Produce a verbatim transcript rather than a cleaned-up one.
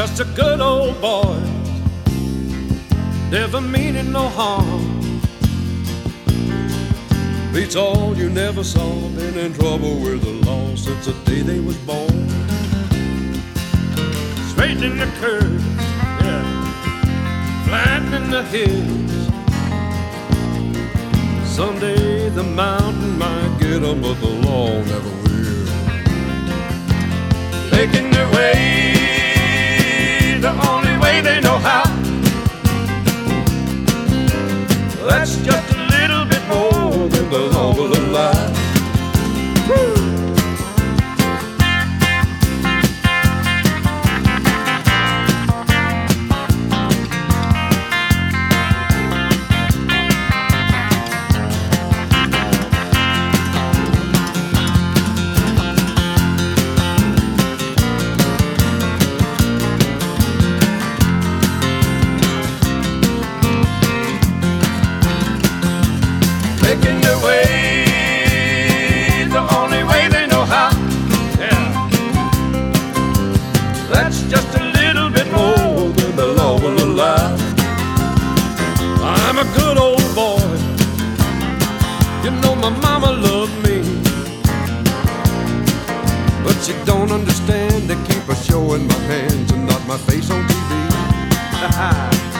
just a good old boy, never meaning no harm. Beats all you never saw, been in trouble with the law since the day they was born. Straightening the curves, yeah, flattening the hills. Someday the mountain might get 'em, but the law never will. Making their way the only way they know how. That's just a little bit more than the law will allow. Woo! Making their way the only way they know how. Yeah, that's just a little bit more than the law will allow. I'm a good old boy, you know my mama loved me, but she don't understand. They keep a show in my hands and not my face on T V.